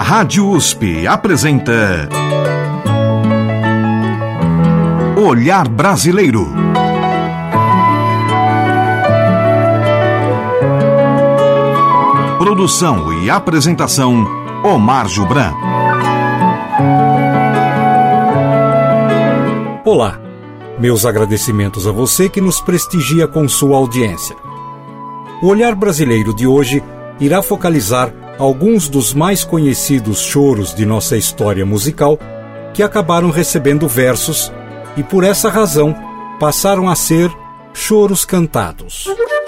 Rádio USP apresenta Olhar Brasileiro. Produção e apresentação, Omar Jubran. Olá, meus agradecimentos a você que nos prestigia com sua audiência. O Olhar Brasileiro de hoje irá focalizar alguns dos mais conhecidos choros de nossa história musical que acabaram recebendo versos e, por essa razão, passaram a ser choros cantados.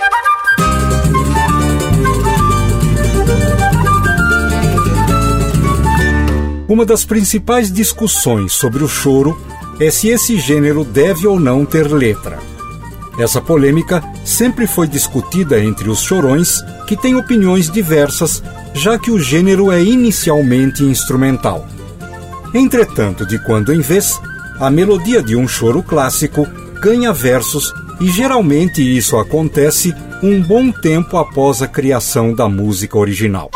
Uma das principais discussões sobre o choro é se esse gênero deve ou não ter letra. Essa polêmica sempre foi discutida entre os chorões, que têm opiniões diversas, já que o gênero é inicialmente instrumental. Entretanto, de quando em vez, a melodia de um choro clássico ganha versos e geralmente isso acontece um bom tempo após a criação da música original.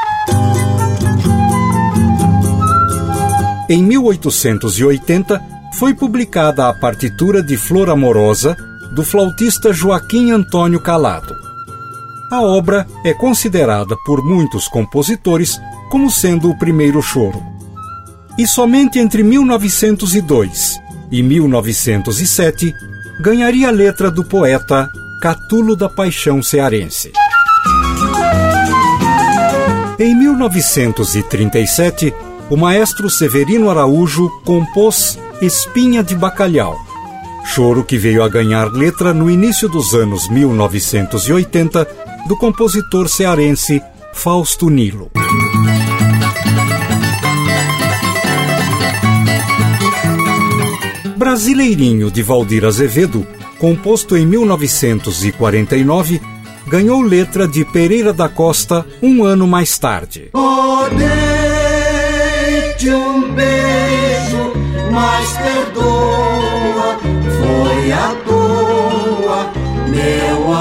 Em 1880, foi publicada a partitura de Flor Amorosa, do flautista Joaquim Antônio Calado. A obra é considerada por muitos compositores como sendo o primeiro choro. E somente entre 1902 e 1907 ganharia a letra do poeta Catulo da Paixão Cearense. Em 1937, o maestro Severino Araújo compôs Espinha de Bacalhau, choro que veio a ganhar letra no início dos anos 1980 do compositor cearense Fausto Nilo. Brasileirinho, de Valdir Azevedo, composto em 1949, ganhou letra de Pereira da Costa um ano mais tarde. Dei-te um beijo, mas perdoa, foi à toa, meu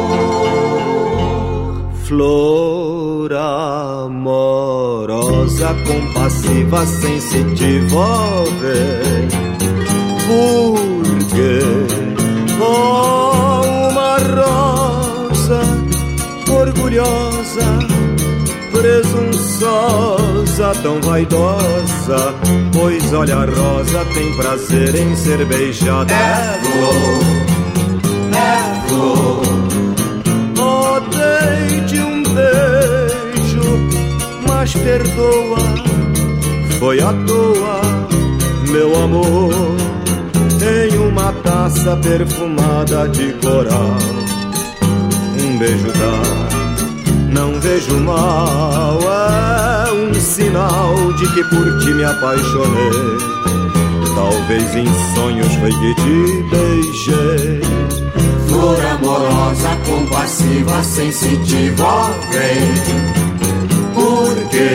amor. Flor amorosa, compassiva, sensitiva, vem, porque uma rosa orgulhosa, presunçosa, tão vaidosa, pois olha a rosa tem prazer em ser beijada. É flor, é flor. Oh, dei-te um beijo, mas perdoa, foi à toa, meu amor. Em uma taça perfumada de coral, um beijo dá, não vejo mal, é um sinal de que por ti me apaixonei. Talvez em sonhos foi que te beijei. Flor amorosa, compassiva, sensitiva, vem, porque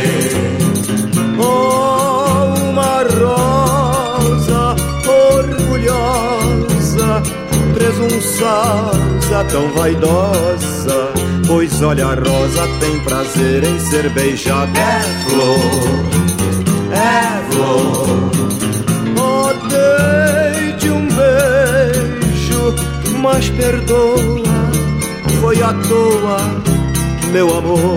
uma rosa orgulhosa, presunçosa, tão vaidosa, pois olha a rosa tem prazer em ser beijada. é flor, é flor. Oh, dei-te um beijo, mas perdoa, foi à toa, meu amor.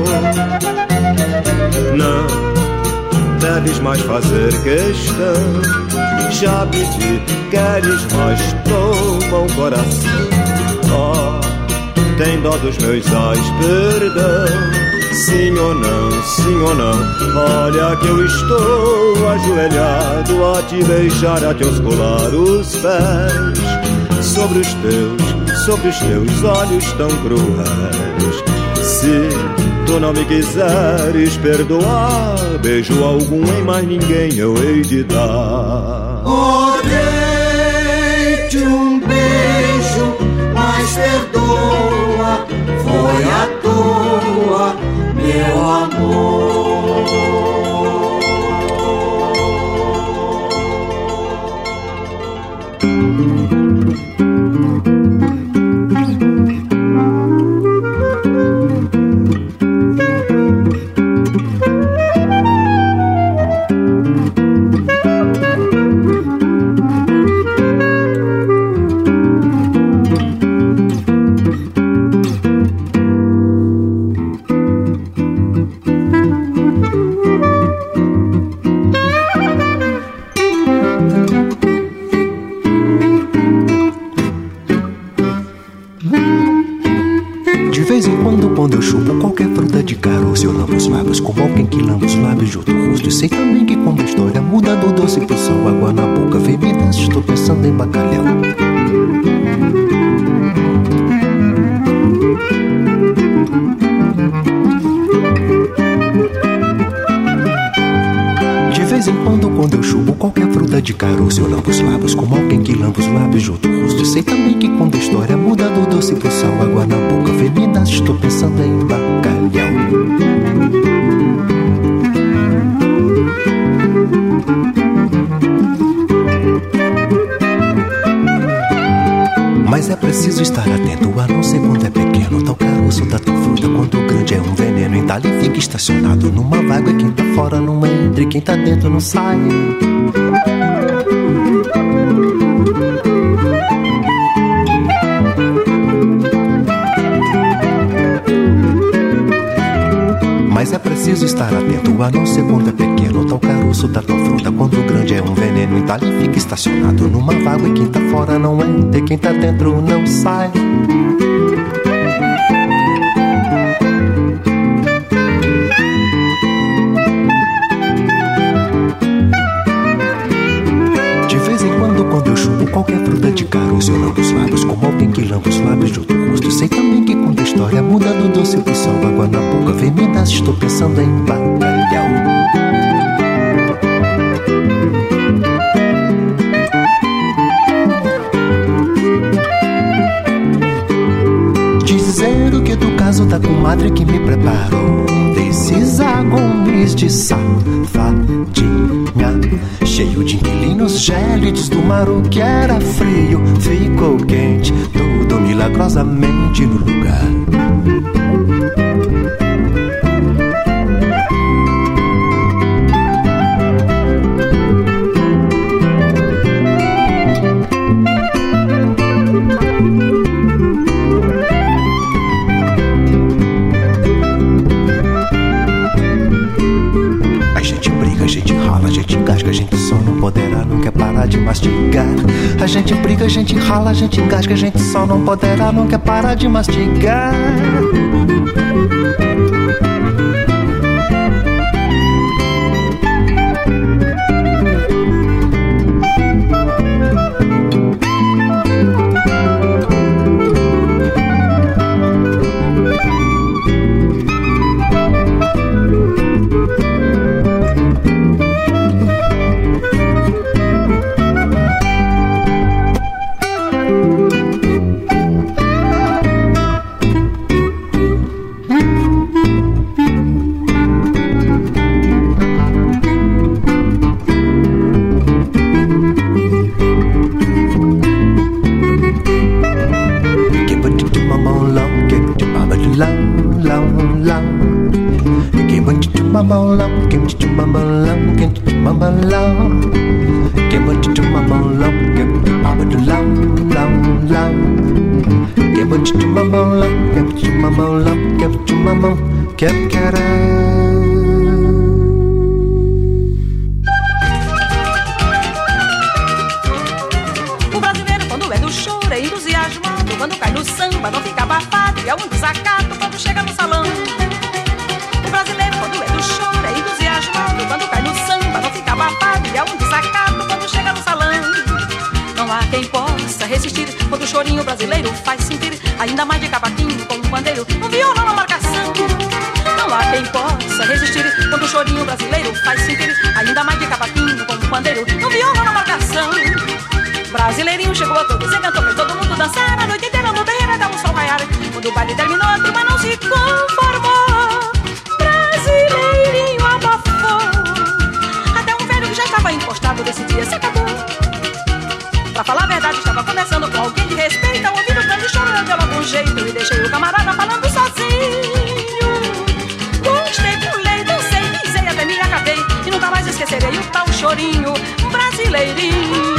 Não deves mais fazer questão, já pedi, queres mais, toma o coração. Oh, tem dó dos meus ais, perdão, sim ou não, olha que eu estou ajoelhado a te beijar, a te oscular os pés, sobre os teus olhos tão cruéis. Se tu não me quiseres perdoar, beijo algum em mais ninguém eu hei de dar. Oh, dei-te um beijo, mas perdoa, foi à toa, meu amor. vez em quando eu chupo qualquer fruta de caroço, eu lambo os lábios como alguém que lamba os lábios de outro rosto. E sei também que quando a história muda do doce pro sal, água na boca vem me desce, estou pensando em bacalhau. De vez em quando eu chupo qualquer fruta de caroço, eu lambo os lábios como alguém que lamba os lábios de outro rosto. E sei também que quando a história muda do doce pro sal, água na boca vem me desce, estou pensando em bacalhau. Mas é preciso estar atento, a não ser quando é pequeno. Tal caroço da tua fruta, quando grande é um veneno. Então ele fica estacionado numa vaga, quem tá fora não entra e quem tá dentro não sai. Mas é preciso estar atento, a não ser quando é pequeno. Tal caroço da tua fruta, quando grande é um veneno. Então ele fica estacionado numa vaga e quem tá fora não entra e quem tá dentro não sai. De vez em quando eu chupo qualquer fruta de caroço, eu lambo os lábios como alguém que lamba os lábios de outro rosto. Sei também que quando a história muda do doce pro sal, água na boca vem me desce, estou pensando em bacalhau. Dizer o que do caso da comadre que me preparou desses agumes de safadinha, cheio de inquilinos gélidos do mar. O que era frio ficou quente, tudo milagrosamente no lugar. A gente rala, a gente engasga, a gente só não poderá, não quer parar de mastigar. A gente briga, a gente rala, a gente engasga, a gente só não poderá, não quer parar de mastigar. O brasileiro, quando é do choro, é entusiasmado. Quando cai no samba, não fica abafado. E é um desacato quando chega no salão. O brasileiro, quando é do choro, é entusiasmado. Quando cai no samba, não fica abafado. E é um desacato quando chega no salão. Não há quem possa resistir quando o chorinho brasileiro faz sentir ainda mais de cavaquinho com um pandeiro, um violão na marcação. Não há quem possa resistir quando o chorinho brasileiro faz sentir ainda mais de cavaquinho com um pandeiro, um violão na marcação. Brasileirinho chegou a todos, encantou, fez todo mundo dançar a noite inteira no terreiro até o sol raiar. Quando o baile terminou, a turma não se conformou. Brasileirinho abafou. Até um velho que já estava encostado desse dia se acabou. Pra falar a verdade, estava conversando com alguém de respeito. Ao ouvir o grande chorando, eu logo um jeito e deixei o camarada falando sozinho. Gostei, pulei, dancei, pisei, até me acabei. E nunca mais esquecerei o tal chorinho brasileirinho.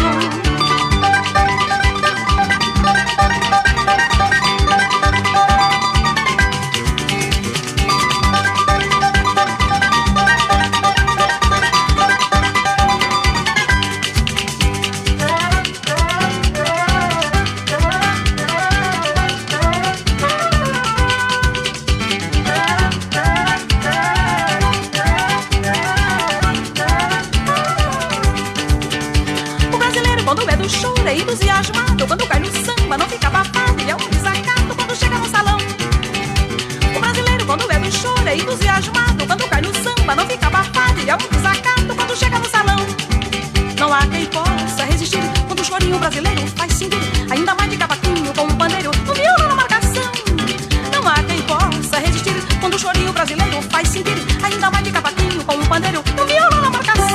choro é entusiasmado quando cai no samba, não fica abafado e é um desacato quando chega no salão. O brasileiro quando é do choro é entusiasmado quando cai no samba, não fica abafado e é um desacato quando chega no salão. Não há quem possa resistir quando o chorinho brasileiro faz sentir, ainda mais de cavaquinho com um pandeiro, no violão na marcação. Não há quem possa resistir quando o chorinho brasileiro faz sentir, ainda mais de cavaquinho com um pandeiro, no violão na marcação.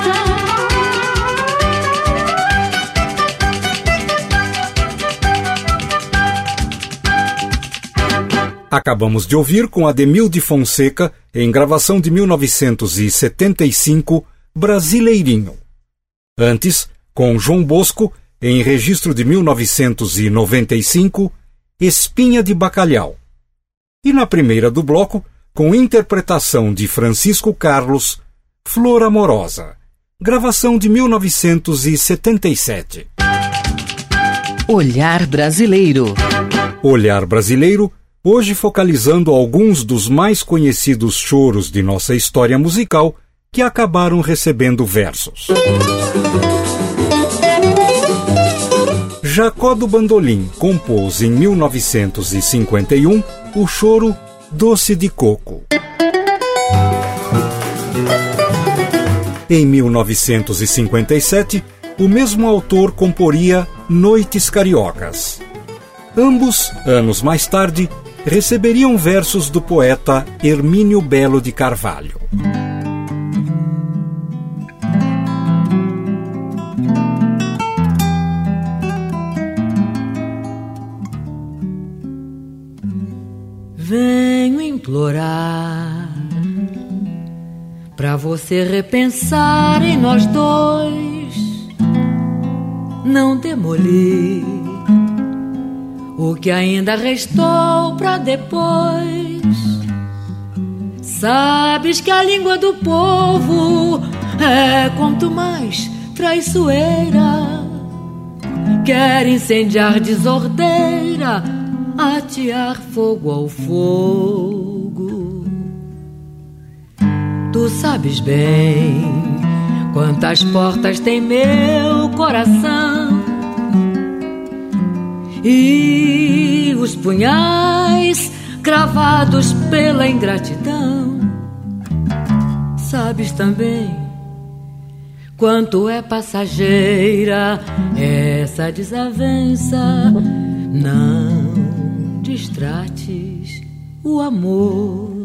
Acabamos de ouvir com Ademil de Fonseca, em gravação de 1975, Brasileirinho. Antes, com João Bosco, em registro de 1995, Espinha de Bacalhau. E na primeira do bloco, com interpretação de Francisco Carlos, Flor Amorosa, gravação de 1977. Olhar Brasileiro. Olhar Brasileiro, hoje focalizando alguns dos mais conhecidos choros de nossa história musical que acabaram recebendo versos. Jacó do Bandolim compôs em 1951 o choro Doce de Coco. Em 1957, o mesmo autor comporia Noites Cariocas. Ambos, anos mais tarde, receberiam versos do poeta Hermínio Belo de Carvalho. Venho implorar pra você repensar em nós dois, não demolir o que ainda restou pra depois. Sabes que a língua do povo é quanto mais traiçoeira, quer incendiar desordeira, atear fogo ao fogo. Tu sabes bem quantas portas tem meu coração, e os punhais cravados pela ingratidão. Sabes também quanto é passageira essa desavença. Não distrates o amor.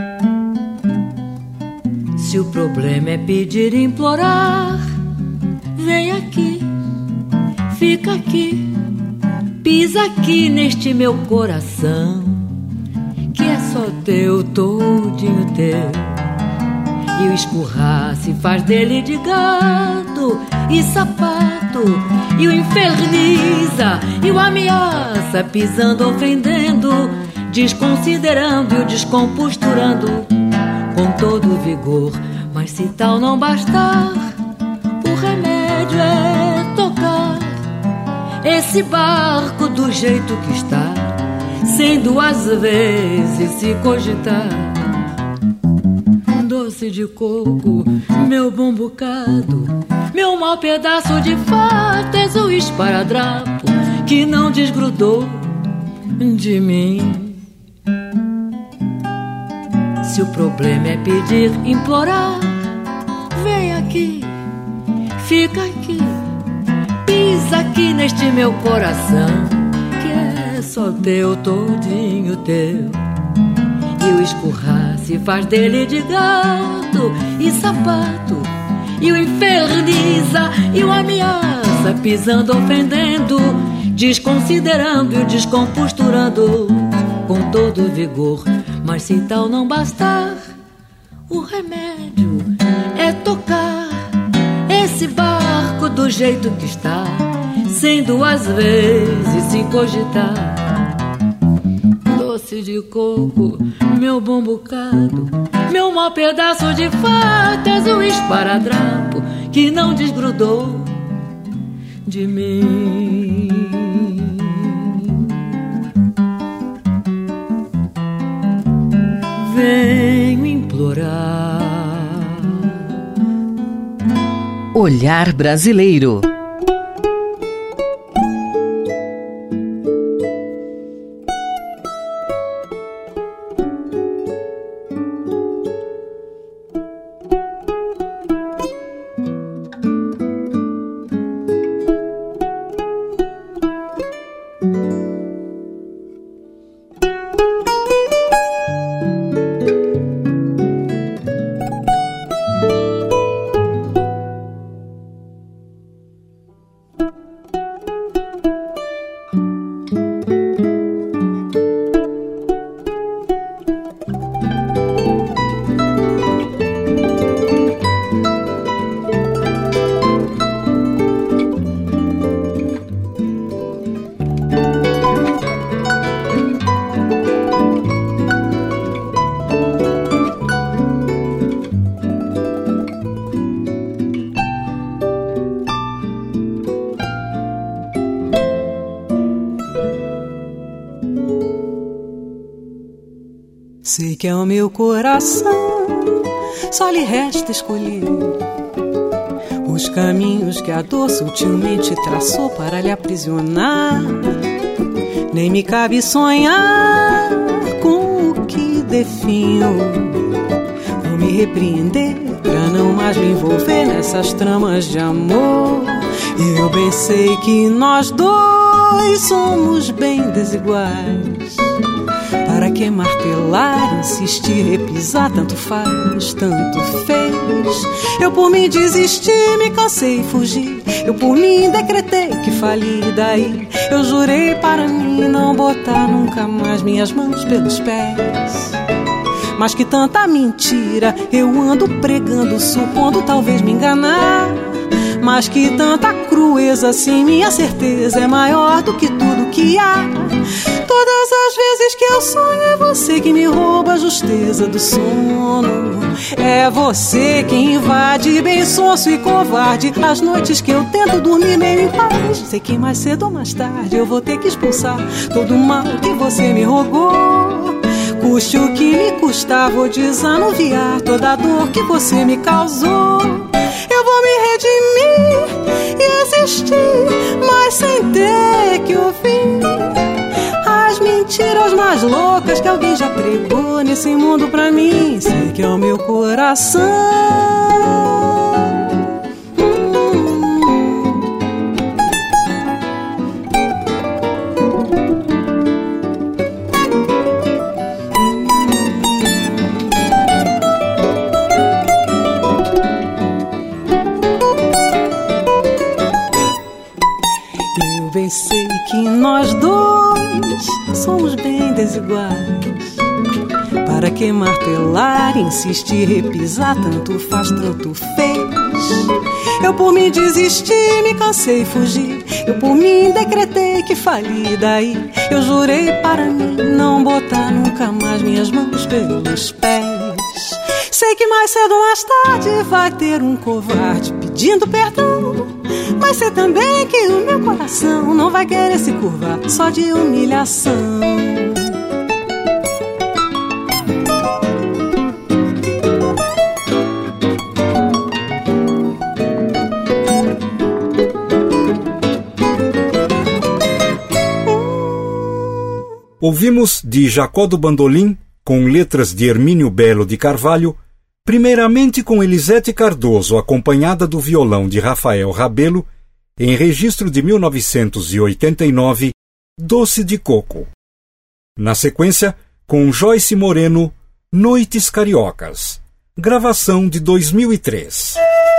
Se o problema é pedir e implorar, vem aqui, fica aqui, pisa aqui neste meu coração, que é só teu, todinho teu. E o escurrar se faz dele de gato e sapato, e o inferniza e o ameaça, pisando, ofendendo, desconsiderando e o descomposturando com todo vigor. Mas se tal não bastar, o remédio é tocar esse barco do jeito que está, sem duas vezes se cogitar. Doce de coco, meu bom bocado, meu mau pedaço de fato, és o esparadrapo que não desgrudou de mim. Se o problema é pedir, implorar, vem aqui, fica aqui, pisa aqui neste meu coração, que é só teu, todinho teu. E o escurrar se faz dele de gato e sapato, e o inferniza e o ameaça, pisando, ofendendo, desconsiderando e o descomposturando com todo vigor. Mas se tal não bastar, o remédio é tocar esse barco do jeito que está, sem duas vezes se cogitar. Doce de coco, meu bom bocado, meu mau pedaço de fato, és o esparadrapo que não desgrudou de mim. Venho implorar. Olhar Brasileiro. Sei que é o meu coração, só lhe resta escolher os caminhos que a dor sutilmente traçou para lhe aprisionar. Nem me cabe sonhar com o que definho. Vou me repreender pra não mais me envolver nessas tramas de amor. Eu bem sei que nós dois somos bem desiguais. Para que martelar, insistir, repisar, tanto faz, tanto fez. Eu por mim desisti, me cansei e fugi. Eu por mim decretei que fali, daí eu jurei para mim não botar nunca mais minhas mãos pelos pés. Mas que tanta mentira eu ando pregando, supondo talvez me enganar. Mas que tanta crueza, assim minha certeza é maior do que tudo que há. Todas as vezes que eu sonho é você que me rouba a justeza do sono. É você que invade bem sonso e covarde as noites que eu tento dormir meio em paz. Sei que mais cedo ou mais tarde eu vou ter que expulsar todo o mal que você me rogou. Custe o que me custar, vou desanuviar toda a dor que você me causou. Eu vou me redimir e existir, mas sem ter que ouvir as mentiras mais loucas que alguém já pregou nesse mundo pra mim. Sei que é o meu coração. Sei que nós dois somos bem desiguais. Para que martelar, insistir, repisar, tanto faz, tanto fez. Eu por mim desisti, me cansei e fugi. Eu por mim decretei que fali, daí eu jurei para mim não botar nunca mais minhas mãos pelos pés. Sei que mais cedo ou mais tarde vai ter um covarde pedindo perdão. Mas sei também que o meu coração não vai querer se curvar só de humilhação. Ouvimos de Jacó do Bandolim, com letras de Hermínio Belo de Carvalho, primeiramente com Elisete Cardoso, acompanhada do violão de Rafael Rabelo, em registro de 1989, Doce de Coco. Na sequência, com Joyce Moreno, Noites Cariocas, gravação de 2003.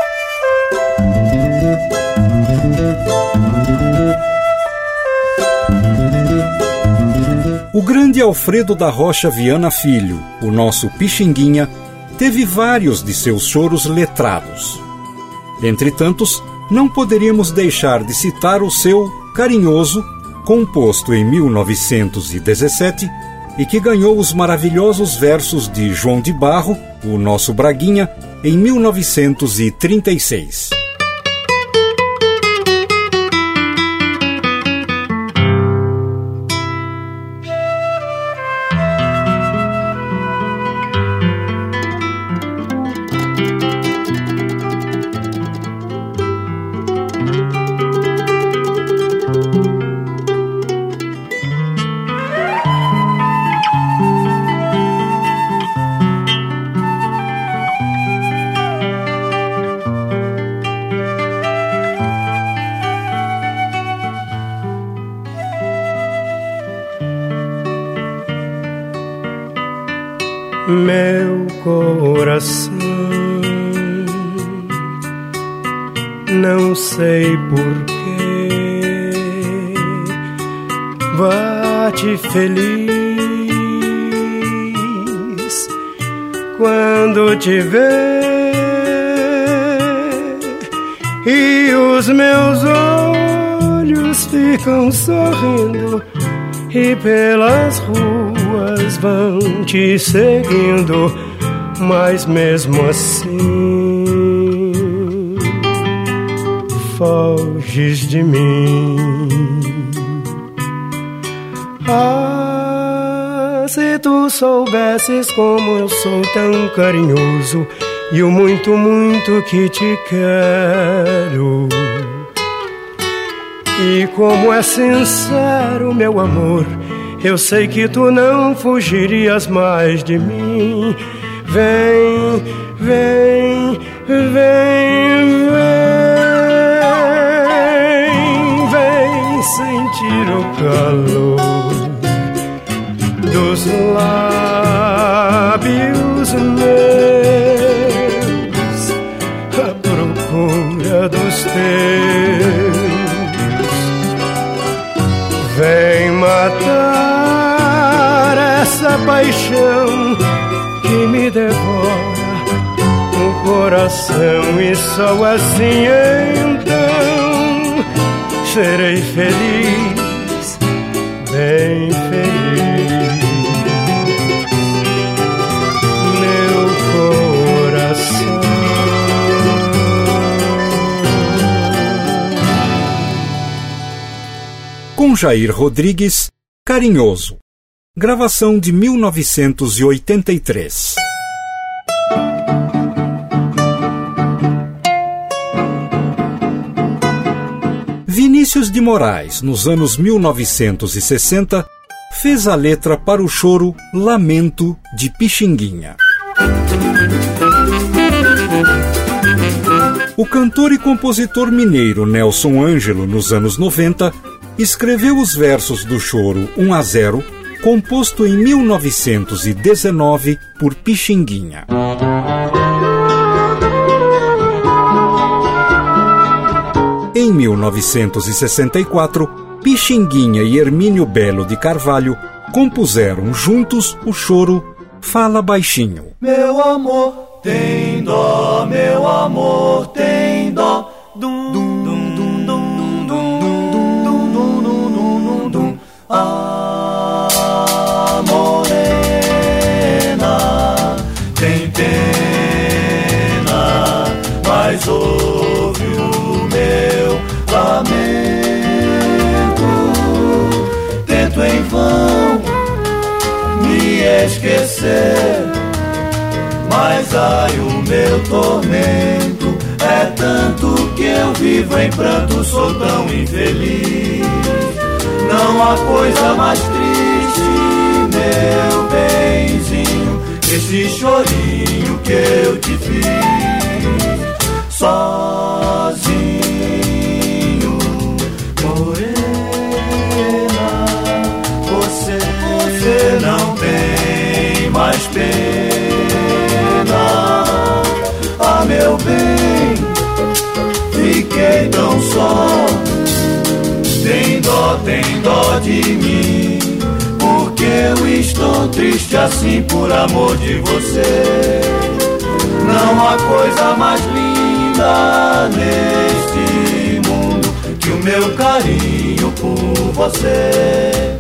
O grande Alfredo da Rocha Viana Filho, o nosso Pixinguinha, teve vários de seus choros letrados. Entre tantos, não poderíamos deixar de citar o seu Carinhoso, composto em 1917 e que ganhou os maravilhosos versos de João de Barro, o nosso Braguinha, em 1936. Meu coração, não sei porquê, bate feliz quando te vê, e os meus olhos ficam sorrindo e pelas ruas vão te seguindo, mas mesmo assim foges de mim. As Se tu soubesses como eu sou tão carinhoso e o muito, muito que te quero, e como é sincero meu amor, eu sei que tu não fugirias mais de mim. Vem, vem, vem, vem, vem sentir o calor dos lábios meus, à procura dos teus. Vem matar essa paixão que me devora o coração, e só assim então serei feliz, bem feliz. Meu coração. Com Jair Rodrigues, Carinhoso. Gravação de 1983. Vinícius de Moraes, nos anos 1960, fez a letra para o choro Lamento de Pixinguinha. O cantor e compositor mineiro Nelson Ângelo, nos anos 90, escreveu os versos do choro 1-0, composto em 1919 por Pixinguinha. Em 1964, Pixinguinha e Hermínio Belo de Carvalho compuseram juntos o choro Fala Baixinho. Meu amor tem dó, meu amor tem dó. Dum, dum, dum, dum, dum, dum, dum, dum, dum, dum, dum, dum. Ah, morena, tem pena, mas ouve o meu lamento. Tento em vão me esquecer, mas ai, o meu tormento é tanto que eu vivo em pranto, sou tão infeliz. Não há coisa mais triste, meu benzinho, que esse chorinho que eu te fiz sozinho. Morena, você não tem mais pena. Ah, meu bem, fiquei tão só. Tem dó de mim, porque eu estou triste assim por amor de você. Não há coisa mais linda neste mundo que o meu carinho por você.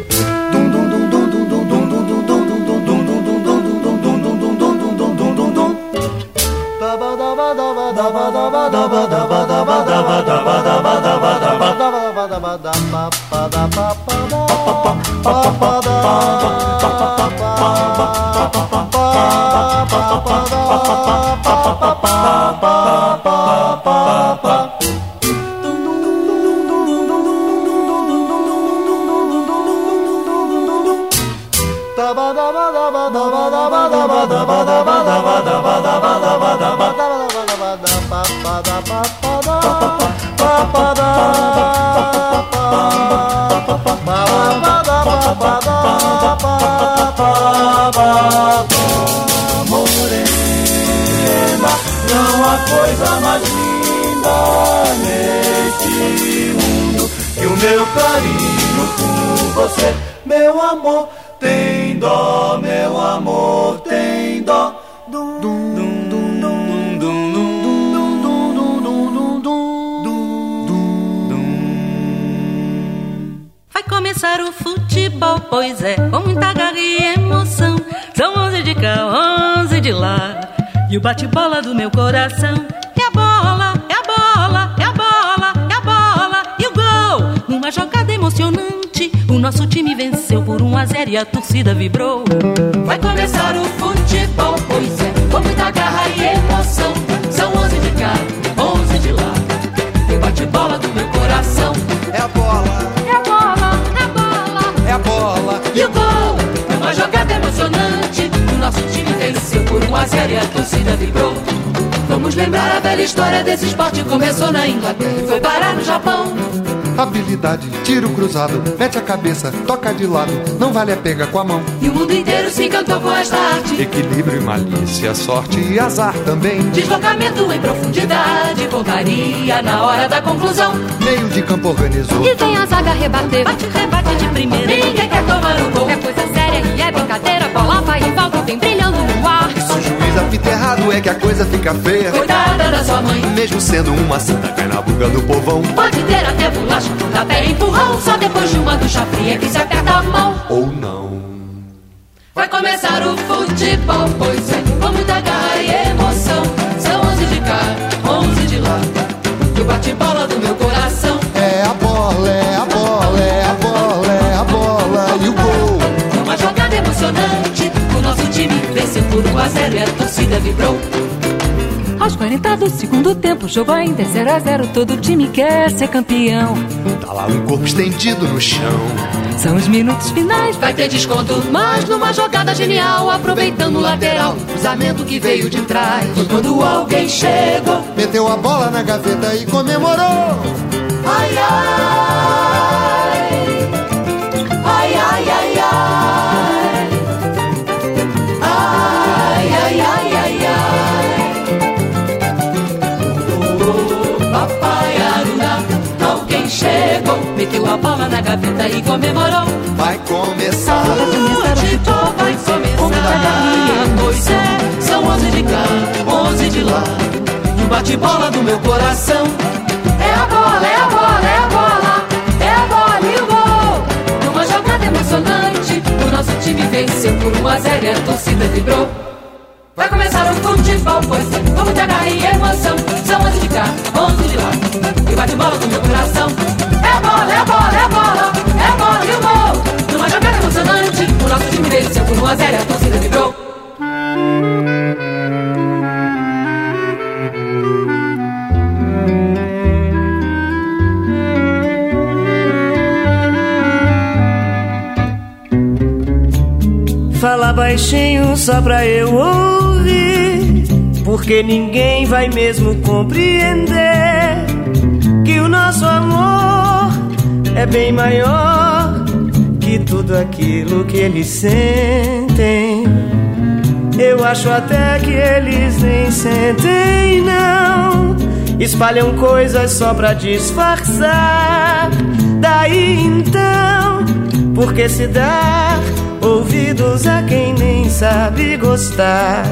Morena, não há coisa mais linda neste mundo que o meu carinho por você. Meu amor tem dó, meu amor tem dó. Vai começar o futebol, pois é, com muita garra e emoção. São 11 de cá, 11 de lá, e o bate-bola do meu coração é a bola, é a bola, é a bola, é a bola, e o gol, numa jogada emocionante. emocionante. O nosso time venceu por 1-0 e a torcida vibrou. Vai começar o futebol, pois é, com muita garra e emoção. São 11 de cá, 11 de lá. E bate-bola do meu coração. É a bola, é a bola, é a bola, é a bola. E o gol, é uma jogada emocionante. O nosso time venceu por 1-0 e a torcida vibrou. Vamos lembrar a velha história desse esporte. Começou na Inglaterra e foi parar no Japão. Habilidade, tiro cruzado, mete a cabeça, toca de lado, não vale a pega com a mão. E o mundo inteiro se encantou com esta arte. Equilíbrio e malícia, sorte e azar também. Deslocamento em profundidade, pontaria na hora da conclusão. Meio de campo organizou. E vem a zaga rebater, bate, rebate de primeira. Ninguém quer tomar o gol. É coisa séria e é brincadeira, bola vai e volta, vem brilhando no ar. E se o juiz apita errado é que a coisa fica feia. Coitada da sua mãe. Mesmo sendo uma santa, cai na boca do povão. Pode ter até bolacha, até empurrão. Só depois de uma ducha fria que se aperta a mão. Ou não. Vai começar o futebol, pois é, com muita garra e emoção. São 11 de cá, 11 de lá. E o bate-bola do meu coração. É a bola, é a bola, é a bola, é a bola. E o gol. Uma jogada emocionante. O nosso time venceu por 1-0 e a torcida vibrou. Aos 40 do segundo tempo, o jogo ainda é 0-0. Todo time quer ser campeão. Tá lá um corpo estendido no chão. São os minutos finais, vai ter desconto. Mas numa jogada genial, aproveitando o lateral, cruzamento que veio de trás. Foi quando alguém chegou, meteu a bola na gaveta e comemorou. Ai, ai, ai, ai, ai, ai. Ai, ai, ai, ai, ai. Papai Aruna, alguém chegou, meteu a bola na gaveta e comemorou. Vai começar o futebol, vai começar. Pois é, são 11 de cá, 11 de lá. E o bate-bola do meu coração. É a bola, é a bola, é a bola. É a bola e o gol. Numa jogada emocionante, o nosso time venceu por 1-0 e a torcida vibrou. Vai começar o futebol, pois é, com muita garra e emoção. São 11 de cá, 11 de lá. E o bate-bola do meu coração. É a bola, é a bola, é a bola. É a bola e o gol. Numa jogada emocionante, o nosso time venceu por 1-0 e a torcida vibrou. Fala baixinho só pra eu ouvir, porque ninguém vai mesmo compreender que o nosso amor é bem maior que tudo aquilo que eles sentem. Eu acho até que eles nem sentem, não. Espalham coisas só pra disfarçar. Daí então, por que se dar ouvidos a quem nem sabe gostar?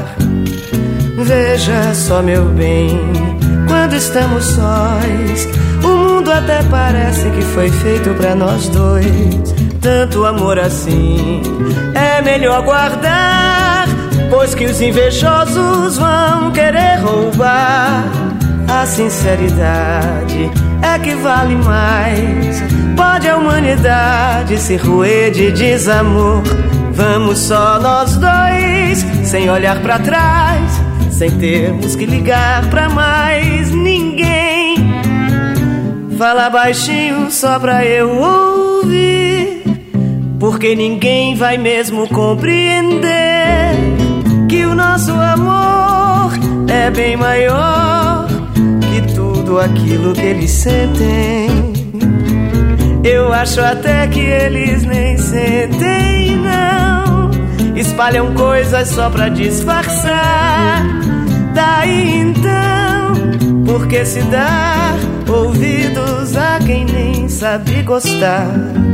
Veja só, meu bem, quando estamos sós, o mundo até parece que foi feito pra nós dois. Tanto amor assim é melhor guardar, pois que os invejosos vão querer roubar. A sinceridade é que vale mais. Pode a humanidade se roer de desamor. Vamos só nós dois, sem olhar pra trás, sem termos que ligar pra mais ninguém. Fala baixinho só pra eu ouvir, porque ninguém vai mesmo compreender que o nosso amor é bem maior que tudo aquilo que eles sentem. Eu acho até que eles nem sentem, não. Espalham coisas só pra disfarçar. Daí então, por que se dar ouvidos a quem nem sabe gostar?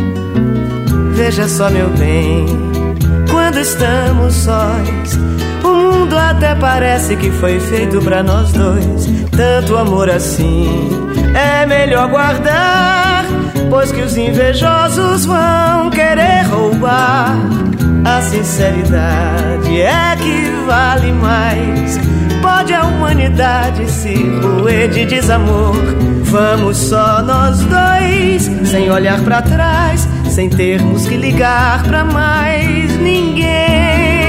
Veja só, meu bem, quando estamos sós, o mundo até parece que foi feito pra nós dois. Tanto amor assim é melhor guardar, pois que os invejosos vão querer roubar. A sinceridade é que vale mais. Pode a humanidade se roer de desamor. Vamos só nós dois, sem olhar pra trás, sem termos que ligar pra mais ninguém.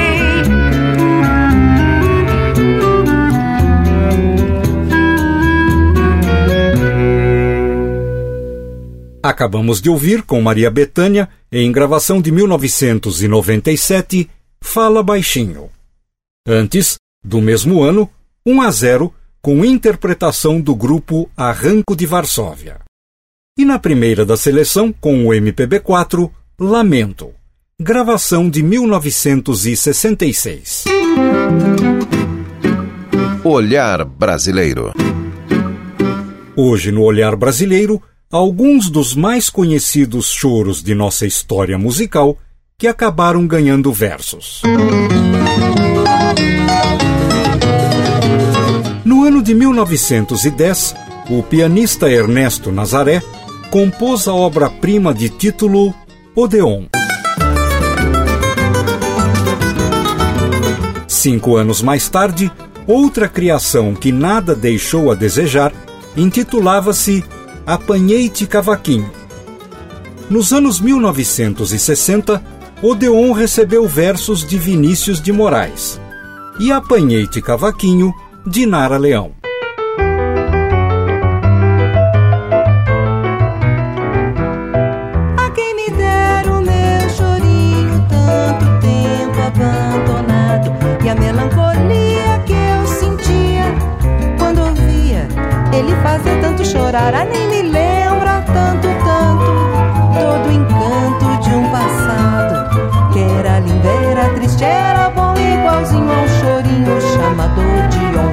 Acabamos de ouvir com Maria Bethânia, em gravação de 1997, Fala Baixinho. Antes, do mesmo ano, 1-0, com interpretação do grupo Arranco de Varsóvia. E na primeira da seleção, com o MPB4, Lamento, gravação de 1966. Olhar Brasileiro. Hoje, no Olhar Brasileiro, alguns dos mais conhecidos choros de nossa história musical que acabaram ganhando versos. No ano de 1910, o pianista Ernesto Nazaré compôs a obra-prima de título Odeon. 5 anos mais tarde, outra criação que nada deixou a desejar intitulava-se Apanhei-te Cavaquinho. Nos anos 1960, Odeon recebeu versos de Vinícius de Moraes e Apanhei-te Cavaquinho, de Nara Leão. A quem me dera o meu chorinho, tanto tempo abandonado, e a melancolia que eu sentia quando ouvia ele fazer tanto chorar. Ah, nem me lembra tanto, todo o encanto de um passado que era lindo, era triste, era bom, igualzinho ao chorinho chamado Odeon.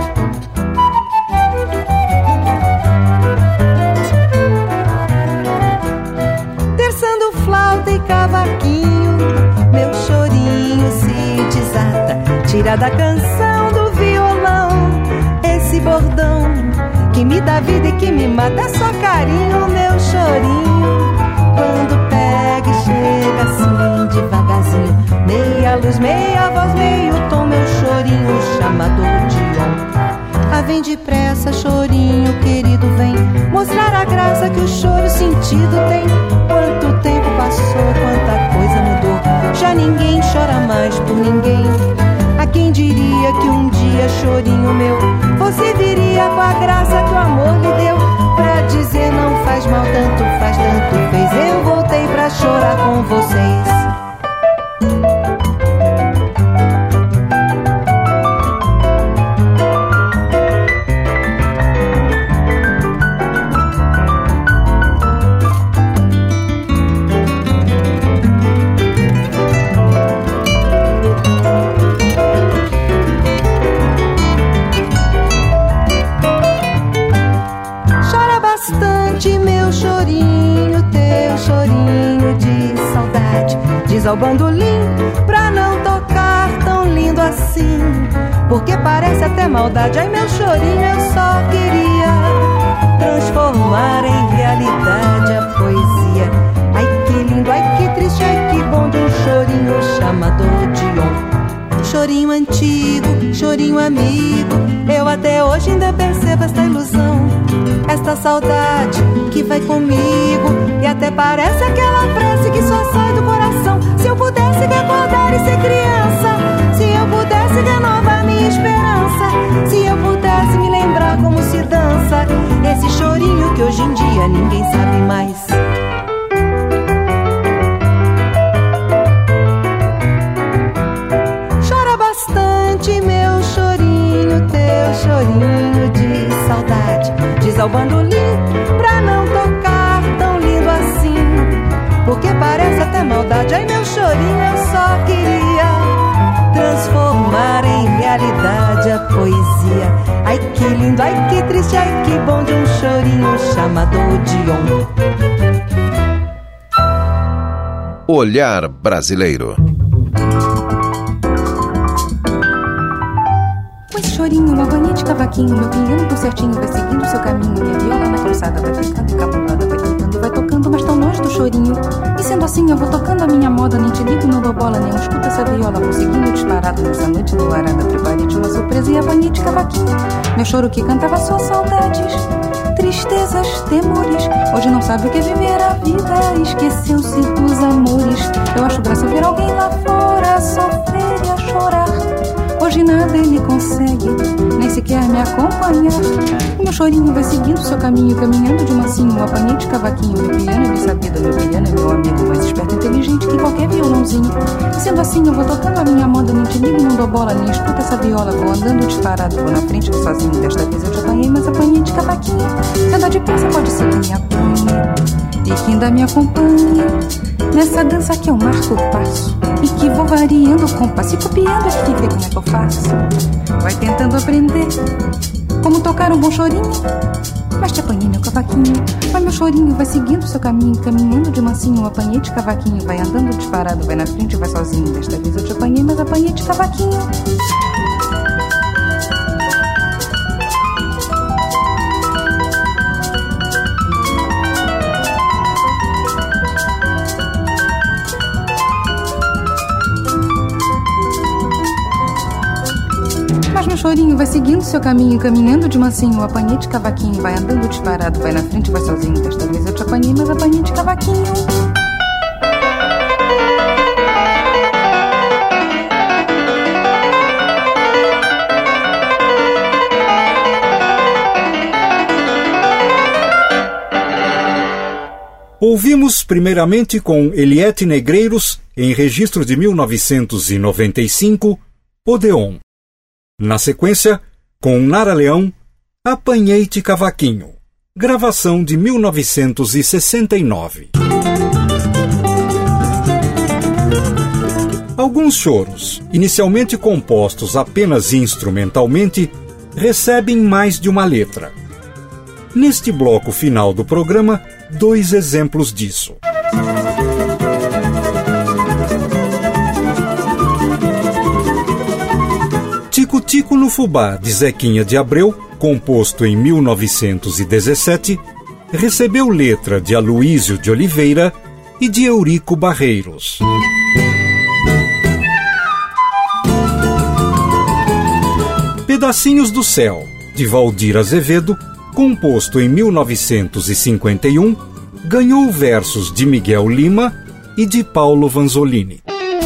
Terçando flauta e cavaquinho, meu chorinho se desata, tira da canção do violão esse bordão que me dá vida e que me mata. É só carinho, meu chorinho, quando pega e chega assim devagarzinho, meia luz, meia voz, meio tom, meu chorinho chamado Odeon. Ah, vem depressa, chorinho querido, vem mostrar a graça que o choro sentido tem. Quanto tempo passou, quanta coisa mudou, já ninguém chora mais por ninguém. A quem diria que um dia, chorinho meu, você viria com a graça que o amor lhe deu, pra dizer não faz mal, tanto faz, tanto fez. Eu voltei pra chorar com vocês. Ao bandolim, pra não tocar tão lindo assim, porque parece até maldade. Ai, meu chorinho, eu só queria transformar em realidade a poesia. Ai, que lindo, ai, que triste, ai, que bom de um chorinho chamado Odeon. Chorinho antigo, chorinho amigo, eu até hoje ainda percebo esta ilusão, esta saudade que vai comigo, e até parece aquela prece que só sai do coração. Se eu pudesse recordar e ser criança, se eu pudesse renovar minha esperança, se eu pudesse me lembrar como se dança esse chorinho que hoje em dia ninguém sabe mais. Chora bastante, meu chorinho, teu chorinho de saudade. Diz ao bandolim pra não tocar tão lindo assim, porque parece até maldade. Ai, meu chorinho, eu só queria transformar em realidade a poesia. Ai, que lindo, ai, que triste, ai, que bom de um chorinho chamado Odeon. Olhar Brasileiro. Com esse chorinho, uma bolinha de cavaquinho, meu piano tão certinho vai seguindo seu caminho, minha viola na calçada vai ficando encabulada, vai tocando, vai tocando, mas tão longe do chorinho. E sendo assim, eu vou tocando a minha moda, nem te ligo, não dou bola, nem escuta essa viola. Vou seguindo disparado nessa noite enluarada, prepare de uma surpresa e apanhei de cavaquinho. Meu choro que cantava suas saudades, tristezas, temores. Hoje não sabe o que é viver a vida, esqueceu-se dos amores. Eu acho graça ver alguém lá fora sofrer e a chorar. Hoje nada ele consegue, nem sequer me acompanhar. O meu chorinho vai seguindo seu caminho, caminhando de mansinho. Apanhei de cavaquinho, meu piano é bem sabido. Meu piano é meu amigo, mais esperto e inteligente que qualquer violãozinho. E sendo assim eu vou tocando a minha moda, nem te ligo, não dou bola, nem escuta essa viola. Vou andando disparado, vou na frente, vou sozinho. Desta vez eu te apanhei, mas apanhei de cavaquinho. Se andar depressa pode ser que me apanhe e que ainda me acompanhe nessa dança que eu marco o passo e que vou variando o compasso e copiando aqui, vê como é que eu faço. Vai tentando aprender como tocar um bom chorinho, mas te apanhei meu cavaquinho. Mas meu chorinho vai seguindo seu caminho, caminhando de mansinho. Eu apanhei de cavaquinho, vai andando disparado, vai na frente, vai sozinho. Desta vez eu te apanhei, mas apanhei de cavaquinho. Meu chorinho vai seguindo seu caminho, caminhando de mansinho. Eu apanhei de cavaquinho, vai andando disparado, vai na frente, vai sozinho. Desta vez eu te apanhei, mas apanhei de cavaquinho. Ouvimos primeiramente com Eliette Negreiros, em registro de 1995, Odeon. Na sequência, com Nara Leão, Apanhei-te Cavaquinho, gravação de 1969. Alguns choros, inicialmente compostos apenas instrumentalmente, recebem mais de uma letra. Neste bloco final do programa, 2 exemplos disso. Tico-Tico no Fubá, de Zequinha de Abreu, composto em 1917, recebeu letra de Aloísio de Oliveira e de Eurico Barreiros. Pedacinhos do Céu, de Valdir Azevedo, composto em 1951, ganhou versos de Miguel Lima e de Paulo Vanzolini.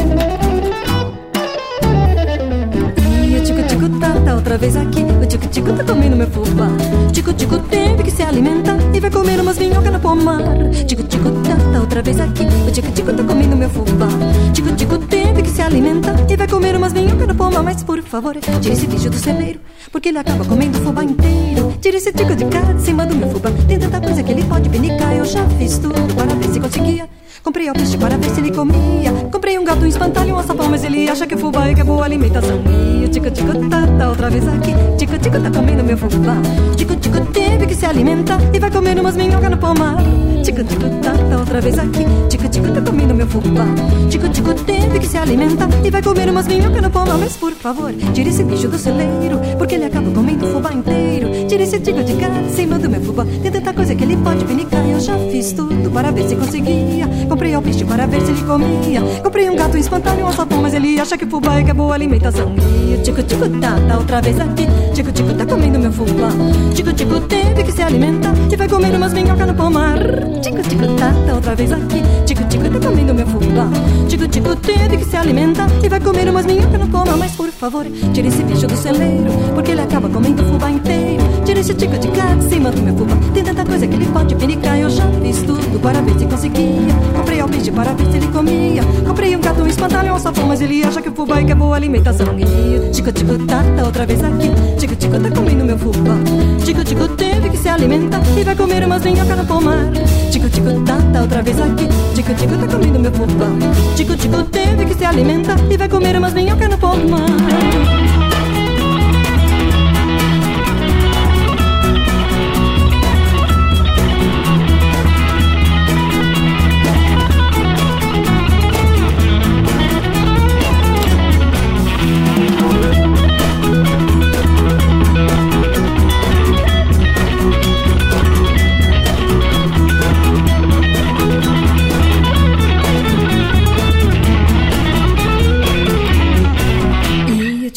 Outra vez aqui, o tico-tico tá comendo meu fubá. Tico-tico teve que se alimentar e vai comer umas minhocas no pomar. Tico-tico tá outra vez aqui, o tico-tico tá comendo meu fubá. Tico-tico teve que se alimentar e vai comer umas minhocas no pomar. Mas por favor, tire esse bicho do celeiro, porque ele acaba comendo o fubá inteiro. Tire esse tico de cá de cima do meu fubá, tem tanta coisa que ele pode pinicar. Eu já fiz tudo para ver se conseguia. Comprei alpiste para ver se ele comia. Comprei um gato, um espantalho, um açapão, mas ele acha que fubá é que é boa alimentação. E o tico-tico tá outra vez aqui. Tico-tico tá comendo meu fubá. Tico-tico teve que se alimentar e vai comer umas minhocas no pomar. Tico-tico tá outra vez aqui. Tico-tico tá comendo meu fubá. Tico-tico teve que se alimentar e vai comer umas minhocas no pomar. Mas por favor, tire esse bicho do celeiro, porque ele acaba comendo o fubá inteiro. Tire esse tico de cá de cima do meu fubá, tem tanta coisa que ele pode pinicar. Eu já fiz tudo para ver se conseguia. Comprei alpiste para ver se ele comia. Comprei um gato, um espantalho, um açapão, mas ele acha que fubá é que é boa alimentação. E o tico-tico tá outra vez aqui. Tico-tico tá comendo meu fubá. Tico-tico teve que se alimentar e vai comer umas minhocas no pomar. Tico-tico tá outra vez aqui. Tico-tico tá comendo meu fubá. Tico-tico teve que se alimentar e vai comer umas minhocas no pomar. Mas por favor, tire esse bicho do celeiro, porque ele acaba comendo o fubá inteiro. Tire esse tico de cá de cima do meu fubá, tem tanta coisa que ele pode pinicar. Eu já fiz tudo para ver se conseguia. Comprei alpiste para ver se ele comia. Comprei um gato, um espantalho, um açapão, mas ele acha que o fubá é que é boa alimentação. E o tico-tico tá outra vez aqui. Tico-tico tá comendo meu fubá. Tico-tico teve que se alimentar e vai comer umas minhocas no pomar. Tico-tico tá outra vez aqui. Tico-tico tá comendo meu fubá. Tico-tico teve que se alimentar e vai comer umas minhocas no pomar.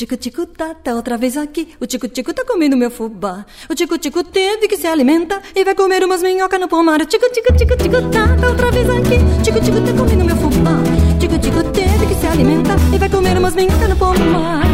tico-tico tá outra vez aqui. O tico-tico tá comendo meu fubá. O tico-tico teve que se alimentar e vai comer umas minhocas no pomar. O tico-tico tá outra vez aqui. Tico-tico tá comendo meu fubá. Tico-tico teve que se alimentar e vai comer umas minhocas no pomar.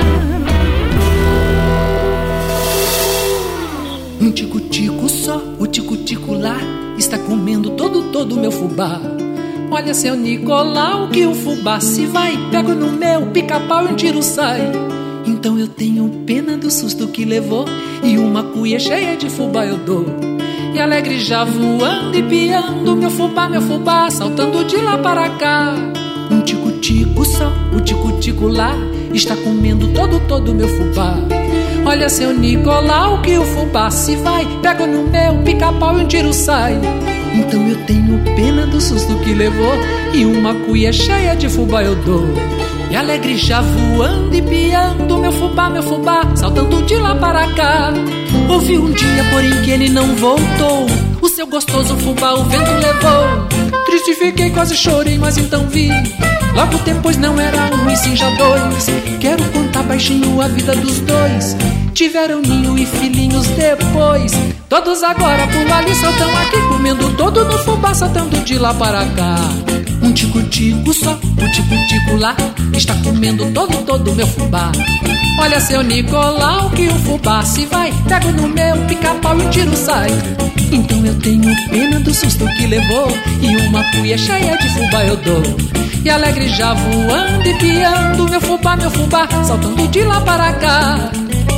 Um tico-tico só, o tico-tico lá está comendo todo meu fubá. Olha, seu Nicolau, que o fubá se vai. Pego no meu pica-pau e um tiro sai. Então eu tenho pena do susto que levou e uma cuia cheia de fubá eu dou. E alegre já voando e piando meu fubá, saltando de lá para cá. Um tico-tico só, o tico-tico lá está comendo todo meu fubá. Olha, seu Nicolau, que o fubá se vai. Pego no meu pica-pau e um tiro sai. Então eu tenho pena do susto que levou e uma cuia cheia de fubá eu dou. E alegre já voando e piando meu fubá, saltando de lá para cá. Houve um dia, porém, que ele não voltou. O seu gostoso fubá o vento levou. Triste fiquei, quase chorei, mas então vi. Logo depois não era um e sim já dois. Quero contar baixinho a vida dos dois. Tiveram ninho e filhinhos depois. Todos agora por ali saltam aqui, comendo todo no fubá, saltando de lá para cá. Um tico-tico só, o tico-tico lá está comendo todo meu fubá. Olha, seu Nicolau, que o fubá se vai. Pego no meu pica-pau e um tiro sai. Então eu tenho pena do susto que levou e uma cuia cheia de fubá eu dou. E alegre já voando e piando meu fubá, saltando de lá para cá.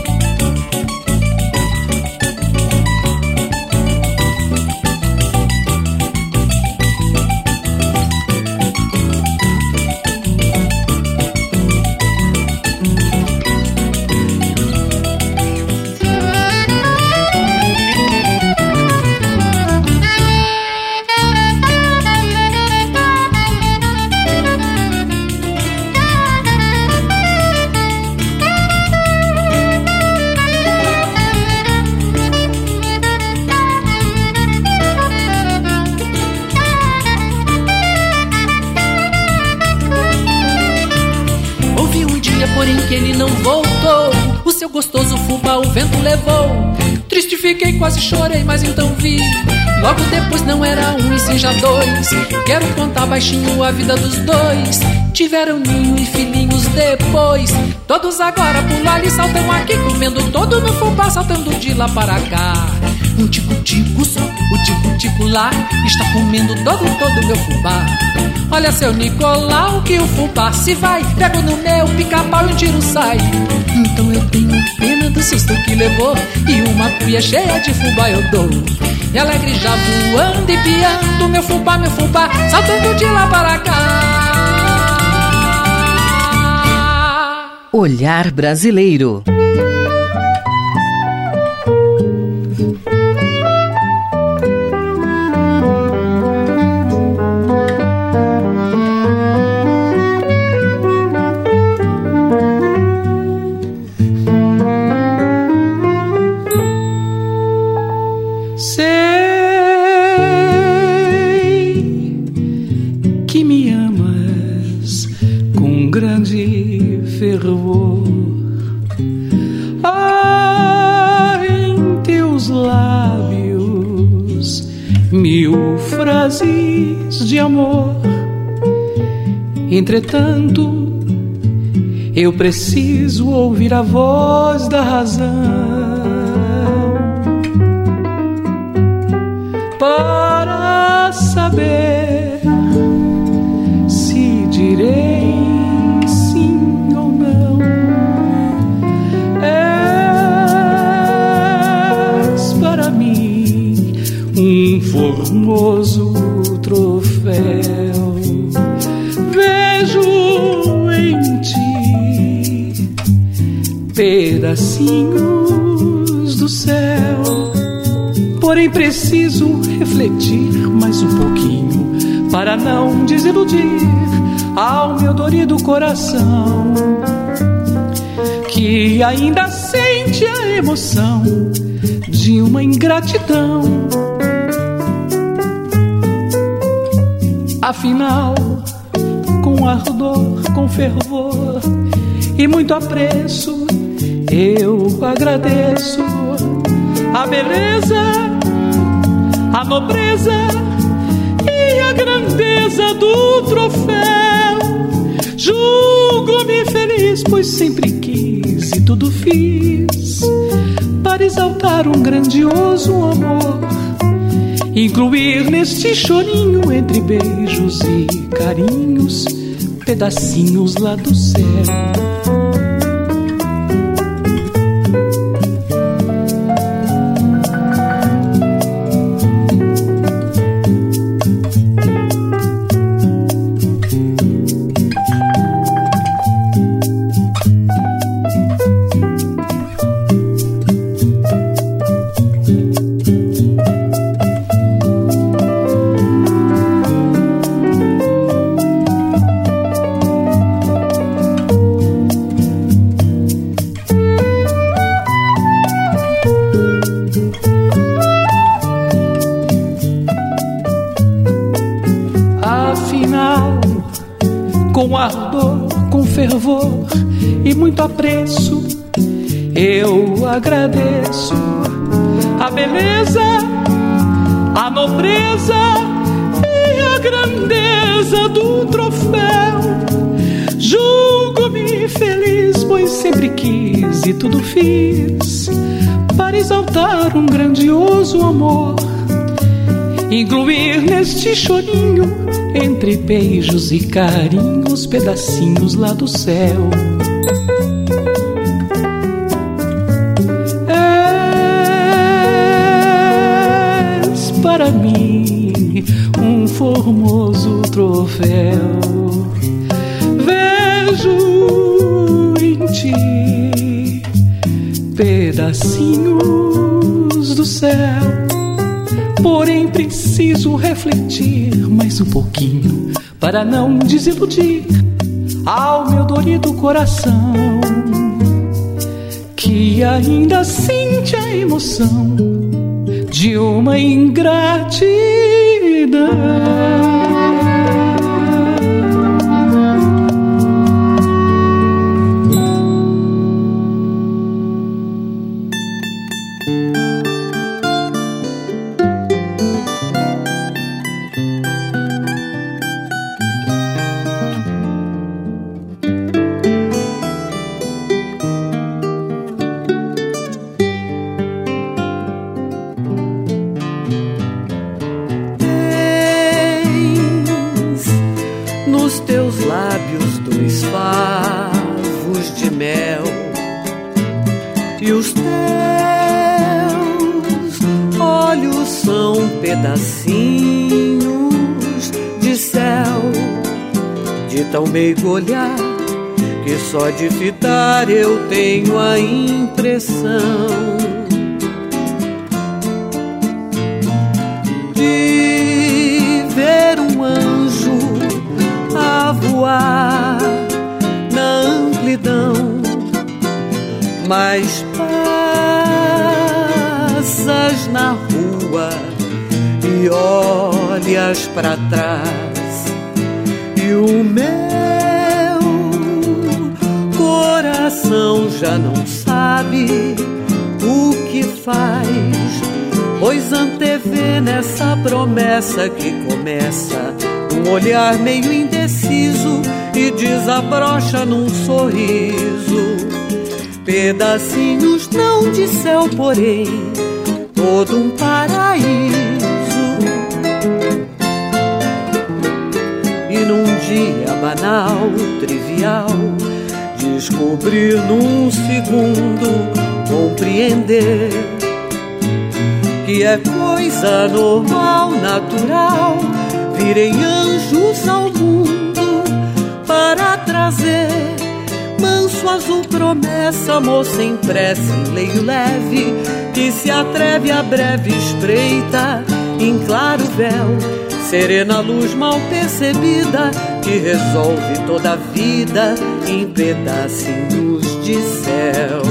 Ele não voltou, o seu gostoso fubá o vento levou. Triste fiquei, quase chorei, mas então vi. Logo depois não era um e sim já dois. Quero contar baixinho a vida dos dois. Tiveram ninho e filhinhos depois. Todos agora por lá ali saltam aqui, comendo todo no fubá, saltando de lá para cá. Um tico-tico só, o tico-tico lá está comendo todo meu fubá. Olha, seu Nicolau, que o fubá se vai. Pego no meu pica-pau e um tiro sai. Então eu tenho pena do susto que levou e uma cuia cheia de fubá eu dou. E alegre já voando e piando meu fubá, saltando de lá para cá. Olhar Brasileiro. De amor. Entretanto, eu preciso ouvir a voz da razão para saber se direi sim ou não. És para mim um formoso troféu. Vejo em ti pedacinhos do céu. Porém preciso refletir mais um pouquinho para não desiludir ao meu dorido coração, que ainda sente a emoção de uma ingratidão. Afinal, com ardor, com fervor e muito apreço. Eu agradeço a beleza, a nobreza e a grandeza do troféu. Julgo-me feliz, pois sempre quis e tudo fiz para exaltar um grandioso amor, incluir neste chorinho, entre beijos e carinhos, pedacinhos lá do céu. E muito apreço, eu agradeço a beleza, a nobreza e a grandeza do troféu. Julgo-me feliz, pois sempre quis e tudo fiz para exaltar um grandioso amor, incluir neste chorinho, entre beijos e carinhos, pedacinhos lá do céu. És para mim um formoso troféu. Vejo em ti pedacinhos do céu. Porém preciso refletir mais um pouquinho para não desiludir ao meu dorido coração, que ainda sente a emoção de uma ingratidão. Pedacinhos de céu, de tão meigo olhar, que só de fitar eu tenho a impressão de ver um anjo a voar na amplidão, mas passas na rua e olhas pra trás, e o meu coração já não sabe o que faz, pois antevê nessa promessa que começa um olhar meio indeciso e desabrocha num sorriso. Pedacinhos não de céu, porém todo um paraíso. E num dia banal, trivial, descobrir num segundo, compreender que é coisa normal, natural, virem anjos ao mundo para trazer manso azul promessa, moça em prece, em leio leve, que se atreve a breve espreita, em claro véu, serena luz mal percebida, que resolve toda a vida em pedacinhos de céu.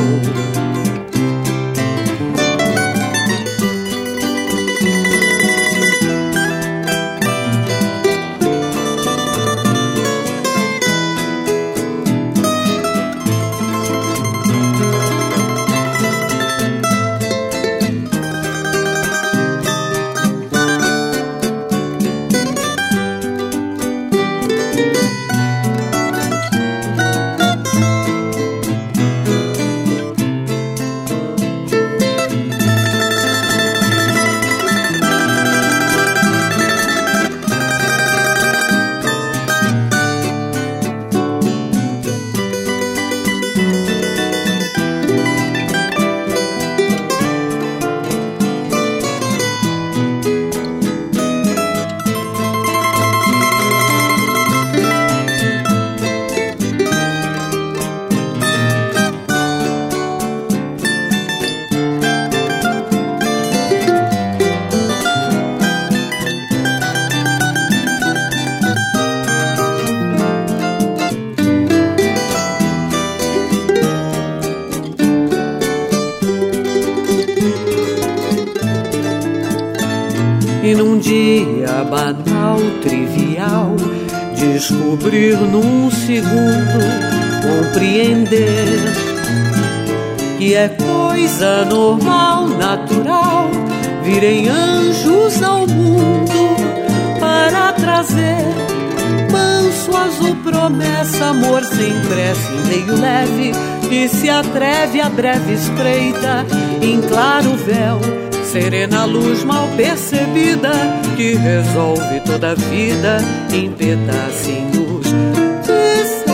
dia banal, trivial, descobrir num segundo, compreender que é coisa normal, natural, virem anjos ao mundo para trazer manso, azul, promessa, amor sem pressa, em meio leve, que se atreve a breve espreita, em claro véu, serena luz mal percebida, que resolve toda a vida em pedacinhos de céu.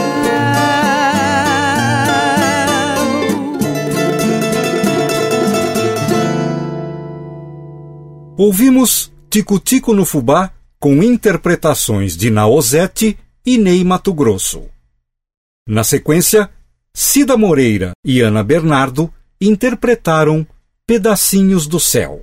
Ouvimos Tico-Tico no Fubá com interpretações de Naozete e Ney Mato Grosso. Na sequência, Cida Moreira e Ana Bernardo interpretaram Pedacinhos do Céu.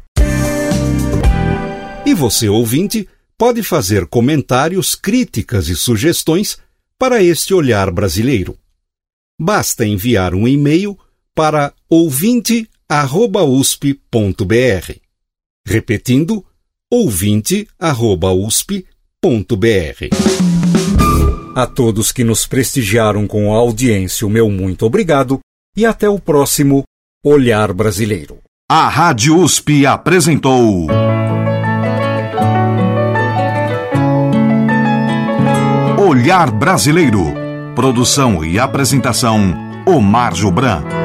E você, ouvinte, pode fazer comentários, críticas e sugestões para este olhar brasileiro. Basta enviar um e-mail para ouvinte@usp.br. Repetindo, ouvinte@usp.br. A todos que nos prestigiaram com a audiência, o meu muito obrigado e até o próximo Olhar Brasileiro. A Rádio USP apresentou Olhar Brasileiro. Produção e apresentação, Omar Jobran.